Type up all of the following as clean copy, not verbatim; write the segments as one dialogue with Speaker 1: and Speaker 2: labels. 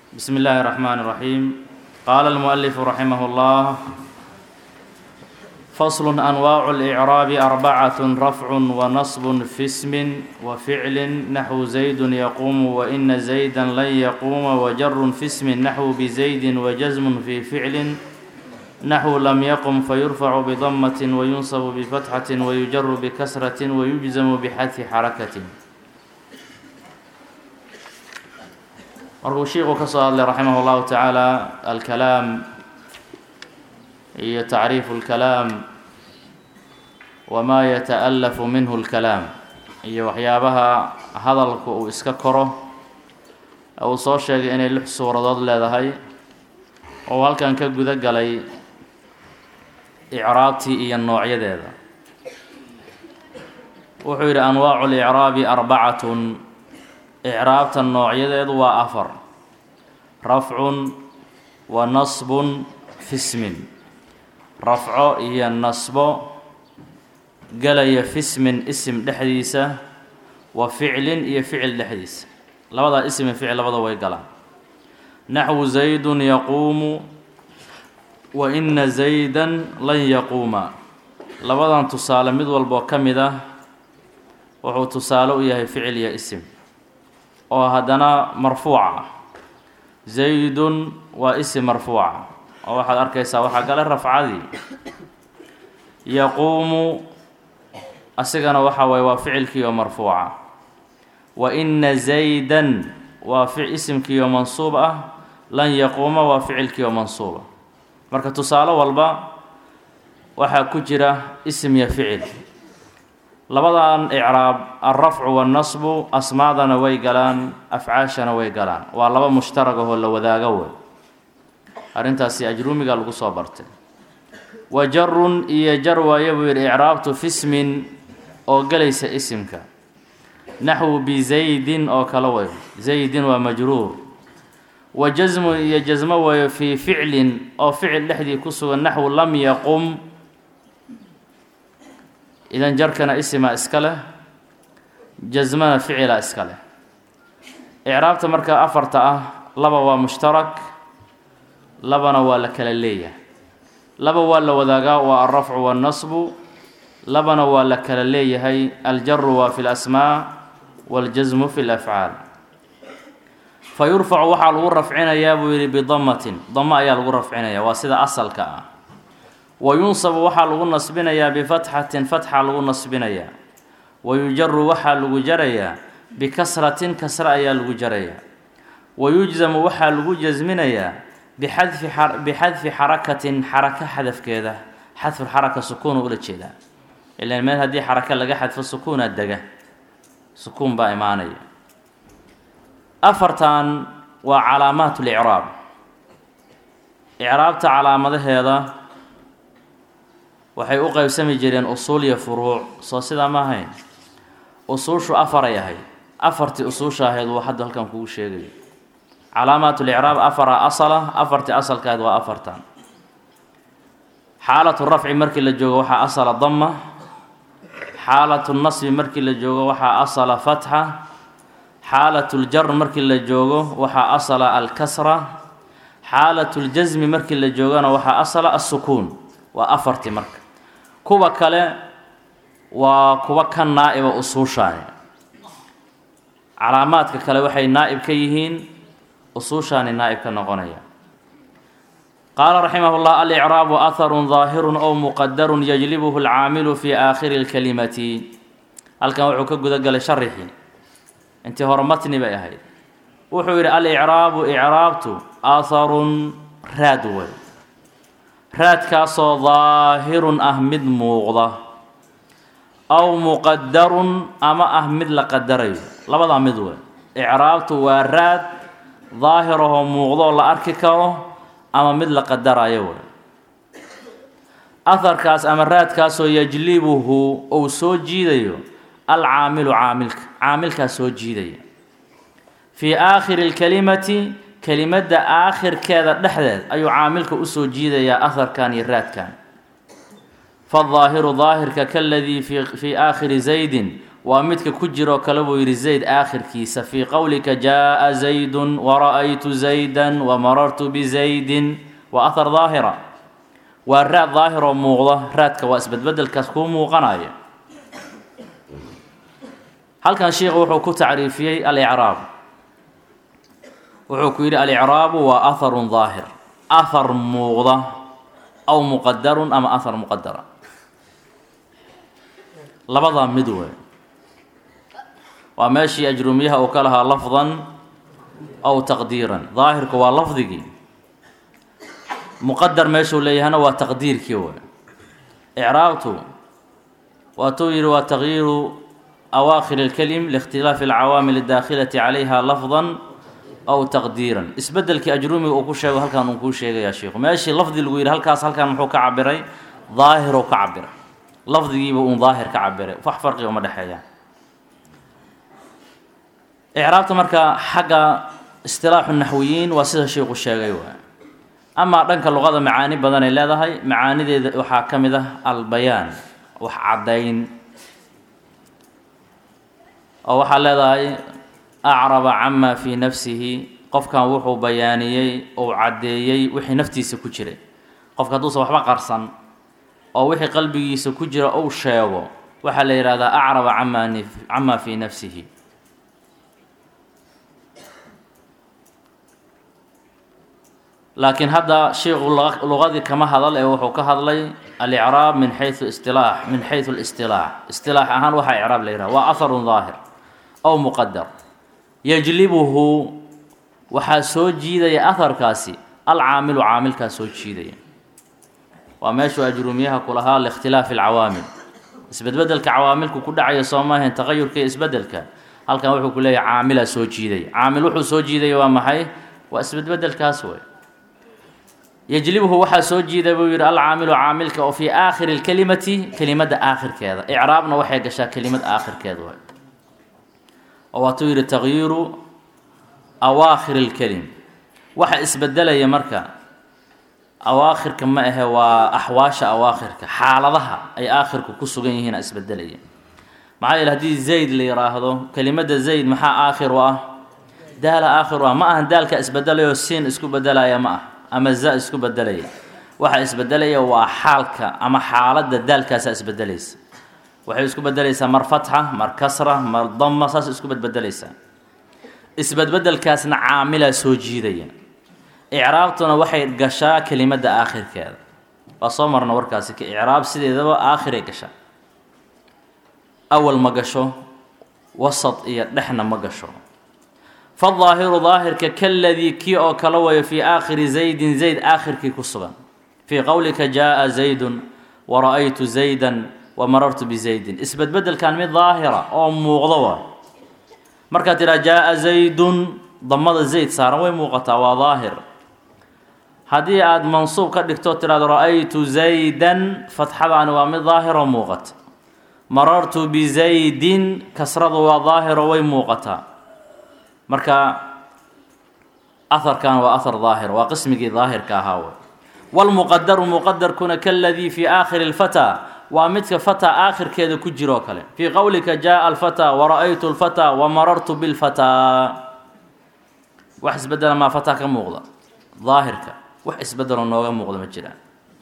Speaker 1: بسم الله الرحمن الرحيم. قال المؤلف رحمه الله: فصل. أنواع الإعراب أربعة: رفع ونصب في اسم وفعل نحو زيد يقوم وإن زيدا لن يقوم، وجر في اسم نحو بزيد، وجزم في فعل نحو لم يقم فيرفع بضمة وينصب بفتحة ويجر بكسرة ويجزم بحذف حركة. markuu sheikhu ka soo hadlay raximah اllahu tacaala alkalaam iyo tacriifu اlkalaam wamaa yata'alafu minhu اlkalaam iyo waxyaabaha hadalku uu iska koro uu soo sheegay inay 6 suuradood leedahay oo halkan ka guda galay icraabtii iyo noocyadeeda. wuxuu yidhi anwaacu اlicraabi 4. إعرابta noocyadeedu waa 4: rafcun wa nasbun fi ismin, rafco iyo nasbo galaya fi ismin isim dhexdiisa, wa ficlin iyo ficil dhexdiisa. labadaa ism iyo ficil labada way galaan. naxwu zaydun yaquumu wa ina zaydan lan yaquuma. labadan tusaale mid walboo ka mid ah wuxuu tusaale u yahay ficil iyo isim oo haddana marfuuca ah. zaydun waa isim marfuuca oo waxaad arkaysaa waxaa gala rafcadii. yaquumu asigana waxa waye waa ficilkii oo marfuuca. wa ina zaydan waa isimkii oo mansuub ah. lan yaquuma waa ficilkii oo mansuuba. marka tusaale walba waxaa ku jira isim iyo ficil. labadan icraab alrafcu waannasbu asmaadana way galaan, afcaashana way galaan. waa laba mushtarag ahoo la wadaago wey. arrintaasi ajruumiga lagu soo bartay. wa jarun iyo jar waaye buu yidhi icraabtu fi ismin oo galaysa isimka. naxwu bizaydin oo kale way. zaydin waa majruur. wa jasmun iyo jasmo waayo fii ficlin oo ficil dhexdii ku sugan. naxwu lam yaqum. idan jarkana isima iska leh, jasmana ficila iska leh. icraabta marka 4 ah, 2 waa mushtarak, 2na waa la kala leeyahay. 2 waa la wadaagaa, waa alrafcu waannasbu. 2na waa la kala leeyahay, aljaru waa fi lasmaa waljasmu fi lafcaal. fa yurfacu waxaa lagu rafcinayaa buu yidhi bidamatin, damo ayaa lagu rafcinaya, waa sida asalka ah. wayunsabu waxaa lagu nasbinayaa bifatxatin, fatxa lagu nasbinayaa. wayujaru waxaa lagu jarayaa bikasratin, kasra ayaa lagu jarayaa. wayujzamu waxaa lagu jasminayaa bixadfi xarakatin, xaraka xadafkeeda. xadfu xaraka sukuunu ula jeedaa, ilaan meel haddii xaraka laga xadfo sukuunaa dega, sukuun baa imaanaya. 4tan waa calaamaat licraab. icraabta calaamadaheeda waxay u qaybsami jireen usuul iyo furuuc. soo sidaa ma ahayn? usuushu 4 ay ahayd. 4tii usuusha ahayd waa hadda halkan kugu sheegayo. calaamaat licraab 4 asala. 4tii asalka ahayd waa 4tan. xaalatu rafci markii la joogo waxaa asala dama. xaalatu nasbi markii la joogo waxaa asala fatxa. xaalatu ljar markii la joogo waxaa asala alkasra. xaalatu ljasmi markii la joogona waxaa asala assukuun. waa 4tii marka. kuwa kale waa kuwa ka naa'iba usuushaani. calaamaadka kale waxay naa'ib ka yihiin, usuushaani naa'ib ka noqonaya. qaala raximah اllah: alicraabu aharun daahirun ow muqadarun yajlibuhu alcaamilu fi aakhiri اlkalimati. halkan wuxuu ka guda galay sharixii. intii hore matni bay ahayd. wuxuu yidhi alicraabu icraabtu aharun raad way. raadkaasoo daahirun ah mid muuqda, aw muqadarun ama ah mid la qadarayo. labadaa mid wey. icraabtu waa raad daahirahoo muuqdoo la arki karo ama mid la qadarayo wey. aharkaas ama raadkaasoo yajlibuhu ou soo jiidayo alcaamilu caamilka, caamilkaas soo jiidaya. fii aakhiri اlkalimati, kelimadda aakhirkeeda dhexdeed ayuu caamilka usoo jiidayaa aharkan iyo raadkan. faالظaahiru daahirka kaladii fii aakhiri zaydin ومدك كجرو كلبو يري زيد آخر كيس في قولك جاء زيد ورأيت زيدا ومررت بزيد وأثر ظاهرة والراء ظاهرة موغضة راتك واسبد بدل كسكوم وقناية هل كان شيخ وحكو تعريفي الإعراب وحكو يري الإعراب وأثر ظاهر أثر موغضة أو مقدر أما أثر مقدرة لبضا مدوه وماشي أجرميها وكلها لفظا أو تقديرا ظاهرك ولفظك مقدر ماشي وليهنا وتقديرك هو إعرابته وتغيير وتغيير أواخر الكلم لاختلاف العوامل الداخلة عليها لفظا أو تقديرا اسبدلك أجرمي وكوشة وهل كان نكوشة يا شيخ ماشي لفظ الوير هل كاس هل كان محو كعبري ظاهر وكعبر لفظي بقون ظاهر كعبري فح فرق وما دحيا إعرابته مركا حق اصطلاح النحويين وسيد الشيخ الشيخ أما دنك اللغة معاني بدن إلا هاي معاني ذي وحاكمة البيان وحعدين أو حال هاي أعرب عما في نفسه قف كان وحو بيانيي أو عديي وحي نفتي سكجري قف كان دوسا وحبا قرصا أو وحي قلبي سكجري أو شيغو وحال هذا أعرب عما في نفسه لكن هذا شيء لغة كما هذا وحو كهذا الإعراب من حيث الاصطلاح اصطلاح أهان وحا إعراب ليرا وأثر ظاهر أو مقدر يجلبه وحا سوجيدي أثر كاسي العامل عامل كاسوجيدي وماشو أجرميها كلها لاختلاف العوامل اسبدل كعوامل كل عيا صومه تغير كي اسبدلك هل كان وحو كله عامل سوجيدي عامل وحو سوجيدي ومحي واسبدل كاسوي يجلبه وحا سوجيدي بير العامل عاملك وفي آخر الكلمة كلمة آخر كذا إعرابنا وحي قشا كلمة آخر كذا وطير تغيير أواخر الكلم وحا اسبدل يا مركا أواخر كما هو أحواش أواخرك حالها أي آخرك كسوجين هنا اسبدل يا معايا الهدي زيد اللي يراهضه كلمة زيد محا آخر دال آخر ما دال كاسبدل السين اسكو بدل يا ما أما الزاء اسكو بدل waxa isbedelaya waa xaalka ama xaaladda dalkaas isbedelaysa waxay isku bedelaysaa mar fatha mar kasra mar dhamma saas isku bedelaysaa isbedbedelkaasna caamila soo jiidaya i'raabtuna waxay gashaa kelimada aakhirkeeda waa soo marna warkaasi ka i'raab sideedaba aakhire gasha awal ma gasho wasat iyo dhexna ma gasho فالظاهر ظاهر كالذي كي أو كلوي في آخر زيد آخر كي كسبا في قولك جاء زيد ورأيت زيدا ومررت بزيد اسبت بدل كان من ظاهرة أو مغضوة مركات جاء زيد ضمد زيد صار وين مغطى وظاهر هذه عاد منصوب كدكتور رأيت زيدا فتح عن ومن ظاهر ومغط مررت بزيد كسر وظاهر وين مغطى marka atharkan wa athar zahir wa qismigi zahir ka hawa wal muqaddar kuna kalladhi fi akhir al fata wa midka fata akhirkeeda ku jiro kale fi qawlika jaa al fata wa ra'aytu al fata wa marartu bil fata wax isbedel ma fata ka muuqda zahirka wax isbedel nooga muuqda ma jiraan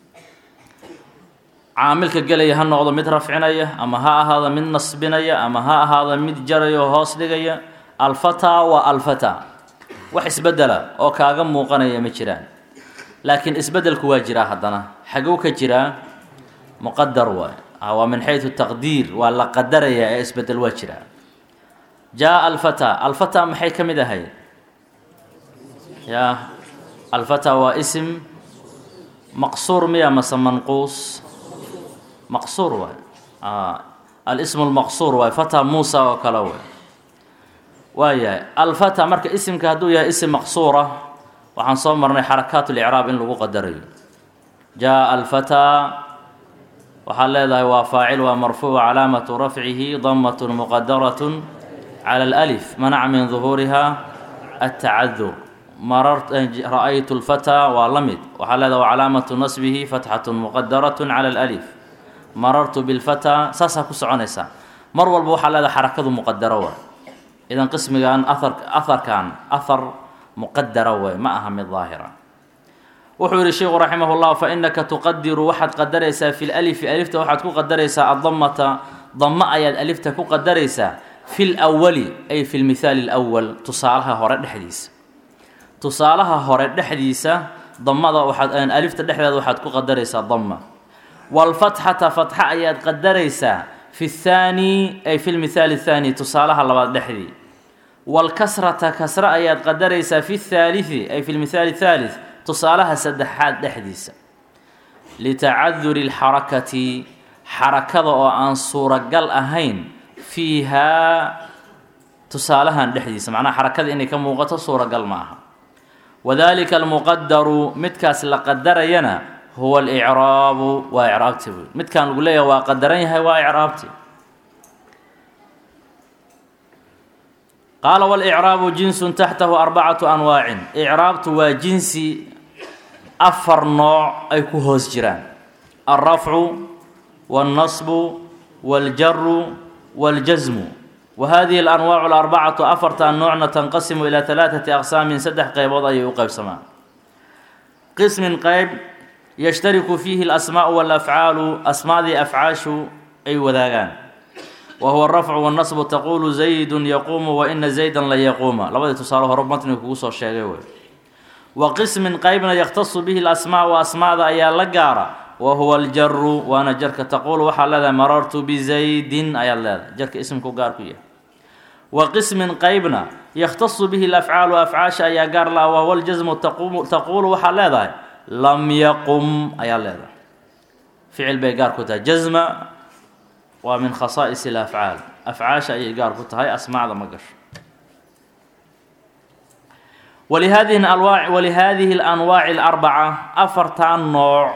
Speaker 1: caamilka galay ha noqdo mid rafcinaya ama ha ahaada mid nasbinaya ama ha ahaada mid jarayo hoos dhigaya الفتا والفتا وحس بدلا او كاغا موقنيا ما جيران لكن اسبدل كوا جيرا حدنا حقو كجيرا مقدر او من حيث التقدير ولا قدر يا اسبدل وجرا جاء الفتا محي كميده هي يا الفتا واسم مقصور ميا مثلا منقوص مقصور الاسم المقصور وفتا موسى وكلوه ويا الفتى مرك اسمك هدو يا اسم مقصورة وحن صمرنا حركات الإعراب إن لغو قدري جاء الفتى وحل هذا هو فاعل ومرفوع علامة رفعه ضمة مقدرة على الألف منع من ظهورها التعذر مررت رأيت الفتى ولمد وحل هذا وعلامة نصبه فتحة مقدرة على الألف مررت بالفتى ساسا كسعنسا mar walba waxaa leedahay xarakadu muqadaro waay idan qismigan ahar muqadara waay ma aha mid daahira wuxuu yihi sheekhu raximah llah fainaka tuqadiru waxaad qadaraysaa fi lalifi alifta waxaad ku qadaraysaa adamata dama ayaad alifta ku qadaraysaa fi lwali ay fi lmithaali اlwal tusaalaha hore dhexdiisa tusaalaha hore dhexdiisa damada alifta dhexdeeda waxaad ku qadaraysaa dama wاlfatxata fatxa ayaad qadaraysaa fi الthaani ay fi lmithaali الthaani tusaalaha labaad dhexdii wاlkasrata kasra ayaad qadaraysaa fi الthaaliثi ay fi lmithaali الthalith tusaalaha saddexaad dhexdiisa litacaduri اlxarakati xarakada oo aan suuragal ahayn fiihaa tusaalahan dhexdiisa macnaha xarakada inay ka muuqato suuragal ma aha wadalika almuqadaru midkaas la qadarayana huwa alicraabu waa icraabti buy midkaan lagu leeyahay waa qadaran yahay waa icraabti qaala walicraabu jinsun taxtahu arbacatu anwaacin icraabtu waa jinsi afar nooc ay ku hoos jiraan alrafcu wاlnasbu wاljaru wاljasmu wahadihi alanwaacu alarbacatu afartan noocna tanqasimu ilaa alaaثati aqsaamin saddex qaybood ayay u qaybsamaan qismin qayb yashtariku fiihi alasmaau walafcaalu asmaadii afcaashu ay wadaagaan wa huwa arafcu wاlnasbu taqulu zaydun yaquumu waina zaydan la yaquuma labadii tusaale hore matniga kugu soo sheegay wey wa qismin qaybna yakhtasu bihi alasmaau asmaada ayaa la gaara wa huwa aljaru waana jarka taquulu waxaa leedahay marartu bizaydin ayaad leedahay jarka ismku gaar ku yahay wa qismin qaybna yakhtasu bihi alafcaalu afcaasha ayaa gaar la wa huwa aljasmu taquulu waxaa leedahay lam yaqum ayaa leedahay ficil bay gaar ku tahay jasma waa min khasaa'is alafcaal afcaasha ayay gaar ku tahay asmaacda ma gasho walihadihi alanwaaci alarbaca afartan nooc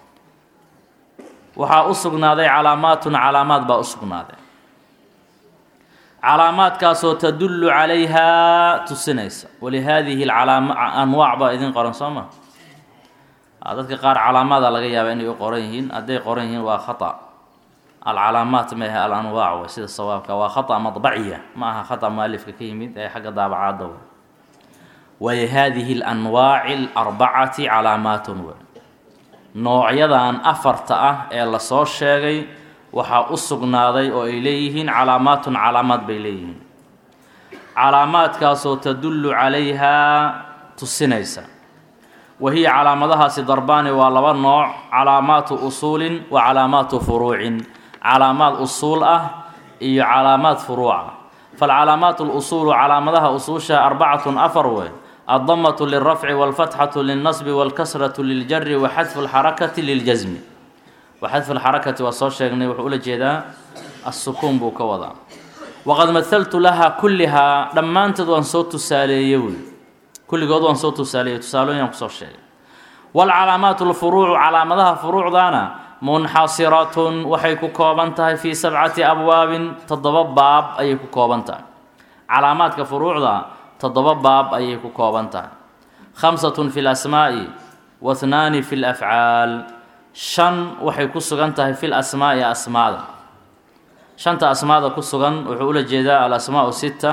Speaker 1: waxaa u sugnaaday calaamaatun calaamaad baa u sugnaaday calaamaadkaasoo tadullu calayhaa tusinaysa walihaadihi anwaac baa idin qoran soo ma dadka qaar calaamaada laga yaaba inay u qoran yihiin hadday qoran yihiin waa khata alcalaamaat maaha alanwaac way sida sawaabka waa khata madbaciya ma aha khata mualifka ka yimid ee xagga daabacaadda way walihaadihi alanwaaci alarbacati calaamaatun way noocyadan afarta ah ee lasoo sheegay waxaa u sugnaaday oo ay leeyihiin calaamaatun calaamaad bay leeyihiin calaamaadkaasoo tadullu calayhaa tusinaysa wa hiya calaamadahaasi darbaani waa laba nooc calaamaatu usuulin wa calaamaatu furuucin calaamaad usuul ah iyo calaamaad furuuca falcalaamaatu lusuulu calaamadaha usuusha arbacatun afar wey الضمة للرفع والفتحة للنصب والكسرة للجر وحذف الحركة للجزم وحذف الحركة وصور شيغني وحول جيدا السكون بو كوضا وقد مثلت لها كلها لما انت دوان صوت ساليوي كل قد دوان صوت ساليوي تسالون ينقصور شيء والعلامات الفروع علامتها فروع دانا منحصرة وحيكو كوبانتها في 7 أبواب تضبط باب أيكو كوبانتها علامات كفروع دا تضبط باب أيكو كوبانتها 5 في الأسماء و2 في الأفعال 5 waxay ku sugan tahay fil asmaa asmaada shanta asmaada ku sugan wuxuu ula jeedaa al asmaa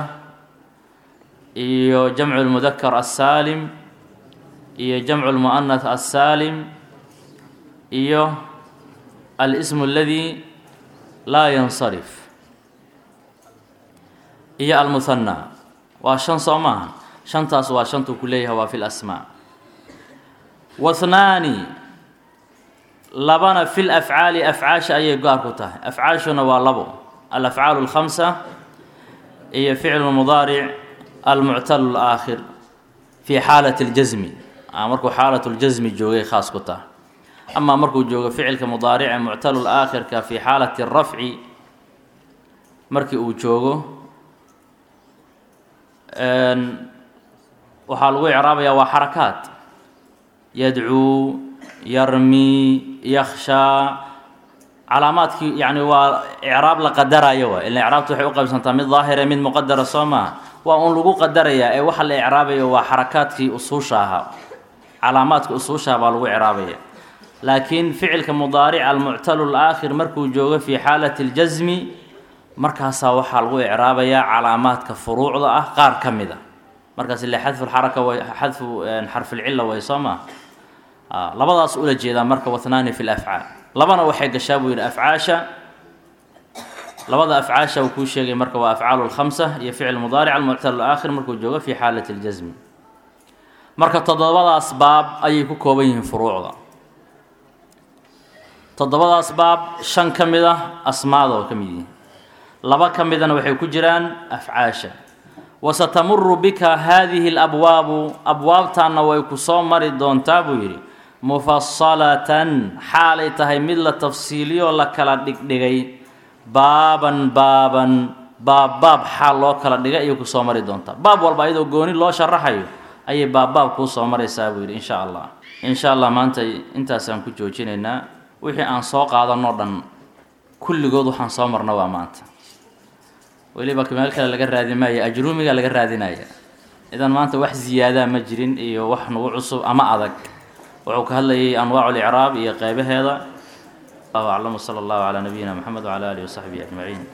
Speaker 1: 6 iyo jamcu al mudhakkar as-salim iyo jamcu al muannath as-salim iyo al ism alladhi la yansarif iyo al muthanna waa shan soomaa shantaas waa shantu ku leeyahay waa fil asmaa و2 labana fil afcaali afcaasha ayay gaar ku tahay afcaashuna waa labo alafcaalu الخمسة iyo ficlu mudaaric almuctalu الآkhir fi xaalat اljasmi markuu xaalat اljasmi joogay khaas ku tahay ama markuu joogo ficilka mudaarica muctalu الآkhirka fi xaalati الrafci markii uu joogo waxaa lagu icraabayaa waa xarakaat yadcuu yarmi yakhshaa calaamaadkii yani waa icraab la qadarayo waa ila icraabtu waxay u qaybsantaa mid daahira mid muqadara soo maaha waa un lagu qadarayaa ee waxa la icraabayo waa xarakaadkii usuusha ahaa calaamaadka usuusha baa lagu icraabaya laakiin ficilka mudaaric almuctalu الآkhir markuu joogo fi xaalati اljasmi markaasaa waxaa lagu icraabayaa calaamaadka furuucda ah qaar ka mid a markaas ile xadfu lxaraka way xadfu xarfulcilla way soo maa labadaas ula jeedaa marka wathnaani fi lafcaal labana waxay gashaa buu yidhi afcaasha labada afcaasha uu kuu sheegay marka waa afcaalu lkhamsa iyo ficil mudaaric almuctal aakhir markuu joogo fi xaalati اljasmi marka toddobadaas baab ayay ku kooban yihiin furuucda toddobadaas baab shan ka mid ah asmaada oo ka mid yihiin laba ka midana waxay ku jiraan afcaasha wasatamuru bika haadihi alabwaabu abwaabtaanna way ku soo mari doontaa buu yidhi mufasalatan xaalay tahay mid la tafsiiliyo la kala dhigdhigay baaban baab xaal loo kala dhigay ayay ku soo mari doontaa baab walba iyadoo gooni loo sharaxayo ayay baab kuu soo maraysaa buu yidhi insha allah maanta intaasaan ku joojinaynaa wixii aan soo qaadanoo dhan kulligood waxaan soo marna waa maanta weliba meel kale laga raadi maayo ajruumiga laga raadinaya idan maanta wax ziyaadaa ma jirin iyo wax nagu cusub ama adag wuxuu ka hadlayay anwaacu licraab iyo qeybaheeda allahu aclam sala allahu calaa nabiyina moxamed wacala aalihi wasaxbihi ajmaciin